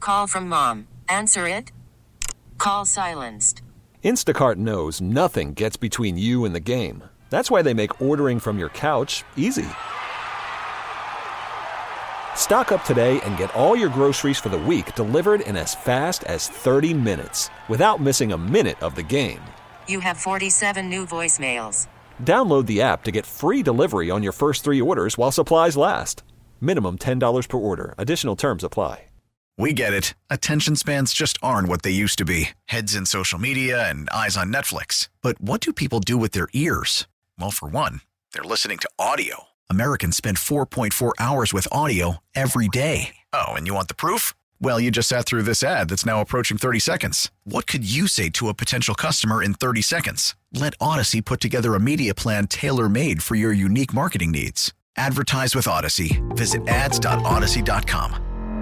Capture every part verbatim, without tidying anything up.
Call from mom. Answer it. Call silenced. Instacart knows nothing gets between you and the game. That's why they make ordering from your couch easy. Stock up today and get all your groceries for the week delivered in as fast as thirty minutes without missing a minute of the game. You have forty-seven new voicemails. Download the app to get free delivery on your first three orders while supplies last. Minimum ten dollars per order. Additional terms apply. We get it. Attention spans just aren't what they used to be. Heads in social media and eyes on Netflix. But what do people do with their ears? Well, for one, they're listening to audio. Americans spend four point four hours with audio every day. Oh, and you want the proof? Well, you just sat through this ad that's now approaching thirty seconds. What could you say to a potential customer in thirty seconds? Let Odyssey put together a media plan tailor-made for your unique marketing needs. Advertise with Odyssey. Visit ads dot odyssey dot com.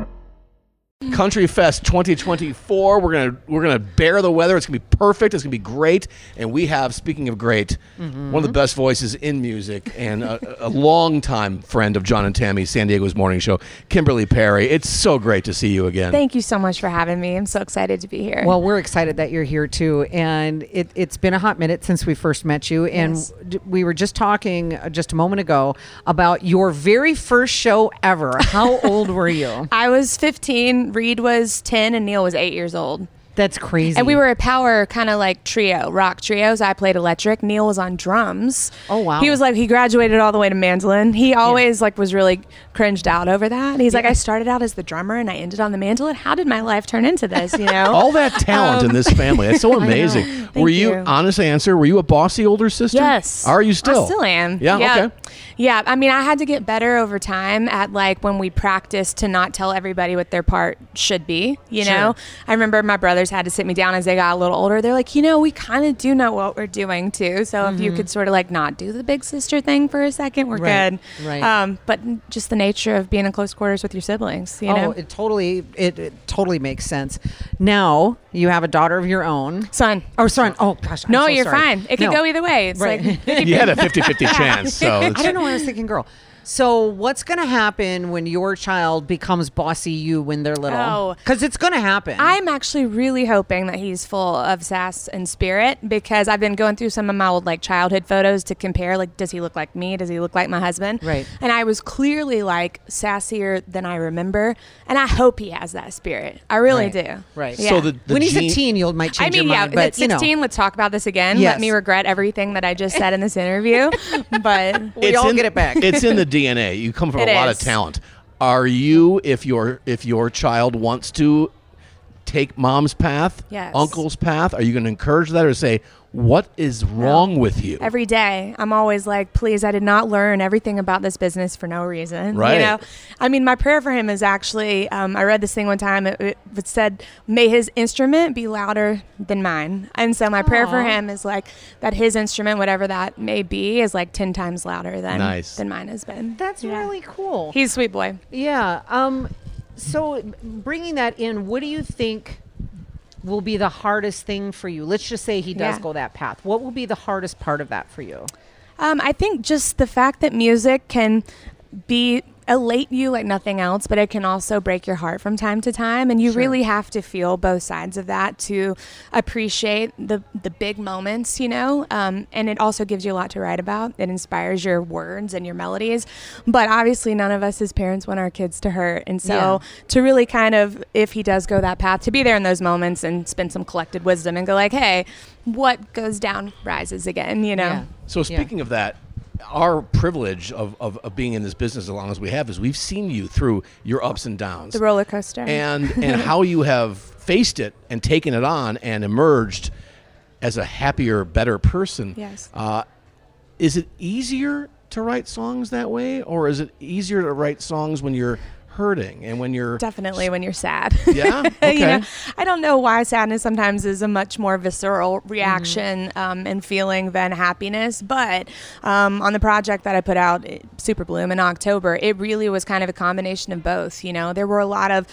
Country Fest twenty twenty-four. We're gonna we're gonna bear the weather. It's gonna be perfect. It's gonna be great. And we have, speaking of great, mm-hmm. one of the best voices in music and a, a longtime friend of John and Tammy, San Diego's morning show, Kimberly Perry. It's so great to see you again. Thank you so much for having me. I'm so excited to be here. Well, we're excited that you're here too. And it, it's been a hot minute since we first met you. And yes. we were just talking just a moment ago about your very first show ever. How old were you? I was fifteen. Reed was ten and Neil was eight years old. That's crazy. And we were a power kind of like trio, rock trios. I played electric. Neil was on drums. Oh, wow. He was like, he graduated all the way to mandolin. He always yeah. like was really cringed out over that. And he's yeah. like, I started out as the drummer and I ended on the mandolin. How did my life turn into this, you know? All that talent um, in this family. It's so amazing. Were you, you, honest answer, were you a bossy older sister? Yes. Are you still? I still am. Yeah, yeah. okay. Yeah, I mean, I had to get better over time at like when we practiced to not tell everybody what their part should be, you sure. know? I remember my brothers had to sit me down as they got a little older. They're like, you know, we kind of do know what we're doing too. So mm-hmm. if you could sort of like not do the big sister thing for a second, we're right. good. Right. Um, but just the nature of being in close quarters with your siblings, you oh, know? it totally, it, it totally makes sense. Now you have a daughter of your own. Son. Oh, son. Oh, gosh. I'm no, so you're sorry. fine. It could no. go either way. It's right. like you had a fifty-fifty chance. So I don't know why I was thinking girl. So what's going to happen when your child becomes bossy you when they're little? Oh. Because it's going to happen. I'm actually really hoping that he's full of sass and spirit because I've been going through some of my old like childhood photos to compare, like, does he look like me? Does he look like my husband? Right. And I was clearly like sassier than I remember. And I hope he has that spirit. I really right. do. Right. Yeah. So the, the when he's gene- a teen, you might change I mean, your yeah, mind. But, at sixteen, you know. let's talk about this again. Yes. Let me regret everything that I just said in this interview. But we it's all in, get it back. It's in the D N A. You come from It a lot is. of talent. Are you, if your if your child wants to take mom's path, Yes. uncle's path, are you going to encourage that or say, what is wrong with you? Every day, I'm always like, please, I did not learn everything about this business for no reason. Right. You know, I mean, my prayer for him is actually, um, I read this thing one time. It, it, it said, may his instrument be louder than mine. And so my Aww. prayer for him is like that his instrument, whatever that may be, is like ten times louder than, nice. than mine has been. That's yeah. really cool. He's a sweet boy. Yeah. Um. So bringing that in, what do you think will be the hardest thing for you? Let's just say he does Yeah. go that path. What will be the hardest part of that for you? Um, I think just the fact that music can be elate you like nothing else, but it can also break your heart from time to time. And you Sure. really have to feel both sides of that to appreciate the, the big moments, you know? Um, and it also gives you a lot to write about. It inspires your words and your melodies. But obviously none of us as parents want our kids to hurt. And so Yeah. to really kind of, if he does go that path, to be there in those moments and spend some collected wisdom and go like, hey, what goes down rises again, you know? Yeah. So speaking of that, our privilege of, of, of being in this business as long as we have is we've seen you through your ups and downs. The roller coaster. And, and how you have faced it and taken it on and emerged as a happier, better person. Yes. Uh, is it easier to write songs that way, or is it easier to write songs when you're hurting and when you're definitely when you're sad? Yeah. Okay. You know, I don't know why sadness sometimes is a much more visceral reaction mm-hmm. um, and feeling than happiness. But um, on the project that I put out, Super Bloom, in October, it really was kind of a combination of both. You know, there were a lot of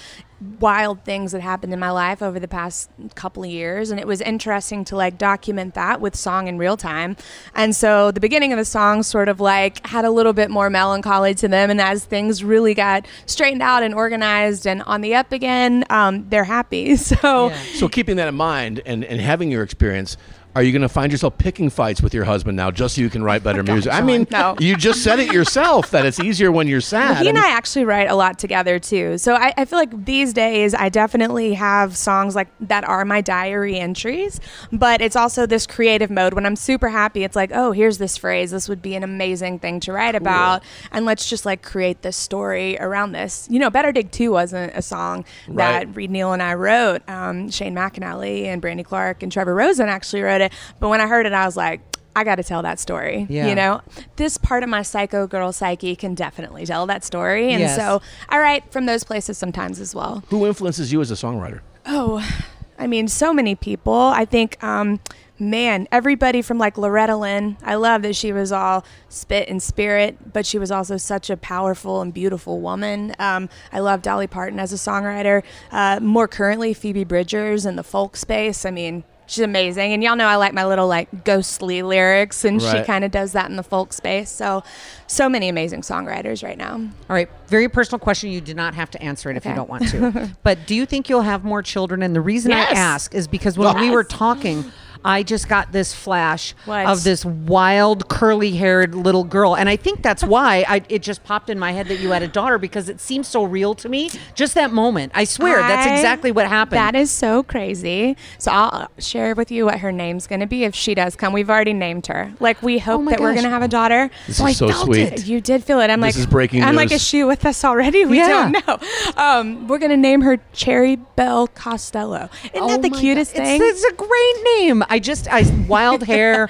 wild things that happened in my life over the past couple of years, and it was interesting to like document that with song in real time. And so the beginning of the song sort of like had a little bit more melancholy to them, and as things really got straightened out and organized and on the up again, um, they're happy. So Yeah. So keeping that in mind and, and having your experience, are you going to find yourself picking fights with your husband now just so you can write better music? I mean, No. you just said it yourself that it's easier when you're sad. Well, he and I I mean, actually write a lot together too. So I, I feel like these days I definitely have songs like that are my diary entries, but it's also this creative mode. When I'm super happy, it's like, oh, here's this phrase. This would be an amazing thing to write about. And let's just like create this story around this. You know, Better Dig two wasn't a song that Right. Reed Neal and I wrote. Um, Shane McAnally and Brandy Clark and Trevor Rosen actually wrote it. But when I heard it, I was like, I got to tell that story. Yeah. You know, this part of my psycho girl psyche can definitely tell that story. And Yes. so I write from those places sometimes as well. who influences you as a songwriter? Oh, I mean, so many people. I think, um, man, everybody from like Loretta Lynn. I love that she was all spit and spirit, but she was also such a powerful and beautiful woman. Um, I love Dolly Parton as a songwriter. Uh, more currently, Phoebe Bridgers in the folk space. I mean, she's amazing. And y'all know I like my little like ghostly lyrics, and she Right. kind of does that in the folk space. So, so many amazing songwriters right now. All right. Very personal question. You do not have to answer it if you Okay. don't want to. But do you think you'll have more children? And the reason Yes. I ask is because when we were Yes. talking, I just got this flash What? of this wild, curly-haired little girl, and I think that's why I, it just popped in my head that you had a daughter, because it seems so real to me. Just that moment, I swear, that's I- exactly what happened. That is so crazy. So I'll share with you what her name's going to be if she does come. We've already named her. Like, we hope my that we're gosh. going to have a daughter. This So is I so felt sweet. it. You did feel it. I'm This like, is breaking I'm like, news. is she with us already? We Yeah. don't know. Um, we're going to name her Cherry Belle Costello. Isn't that the my cutest God. thing? It's, it's a great name. I just, I wild hair,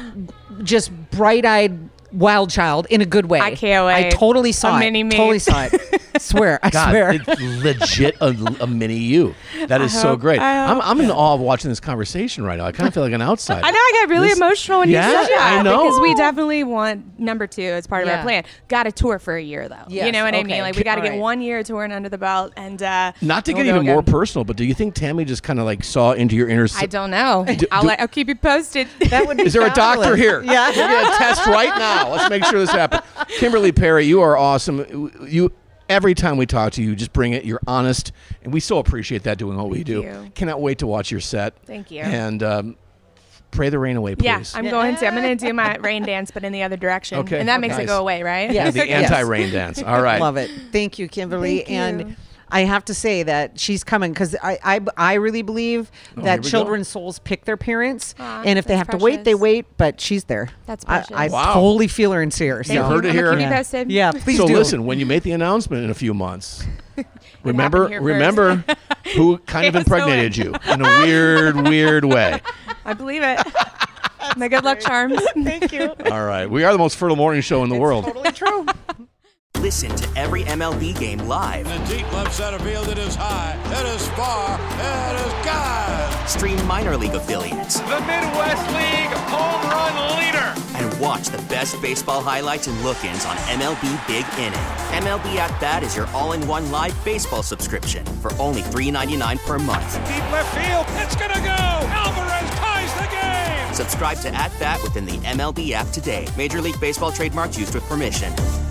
just bright-eyed wild child in a good way. I can't I wait. totally saw A it. mini me. Totally saw it. swear. I God, swear. it's legit a, a mini you. That is I so hope- great. I I'm, hope. I'm in awe of watching this conversation right now. I kind of feel like an outsider. I know I got really This- emotional when Yeah, you said that I know. because we definitely want number two as part of Yeah. our plan. Got to tour for a year though. Yes, You know what I okay. mean? Like we got to All get right. one year touring under the belt, and uh, Not to we'll get go even more again. personal, but do you think Tammy just kind of like saw into your inner? I don't know. I'll do- let, I'll keep you posted. That would be Is there a doctor fabulous. here? Yeah. We're gonna test right now. Let's make sure this happens. Kimberly Perry, you are awesome. You every time we talk to you, just bring it. You're honest, and we so appreciate that doing what we Thank do. you. Cannot wait to watch your set. Thank you. And um, pray the rain away, please. Yeah, I'm going to. I'm going to do my rain dance, but in the other direction. Okay. And that makes Nice. it go away, right? Yeah. Yeah, the Yes. anti-rain dance. All right. Love it. Thank you, Kimberly. Thank you. And I have to say that she's coming because I, I I really believe Oh, here that we go. children's souls pick their parents, Aw, and if they have that's to wait, they precious. wait. But she's there. That's I, I precious. Wow. totally feel her and see her. Thank You so- heard it I'm here. gonna keep you Yeah. posted. Yeah, please so do. listen, when you make the announcement in a few months, remember here first. remember who kind of Yes, impregnated you in a weird, weird way. I believe it. My good luck charms. Thank you. All right. We are the most fertile morning show in the world. Totally true. Listen to every M L B game live. In the deep left center field, it is high, it is far, it is gone. Stream minor league affiliates The Midwest League home run leader. and watch the best baseball highlights and look-ins on M L B Big Inning. M L B At Bat is your all-in-one live baseball subscription for only three dollars and ninety-nine cents per month. Deep left field, it's gonna go. Alvarez ties the game. Subscribe to At Bat within the M L B app today. Major League Baseball trademarks used with permission.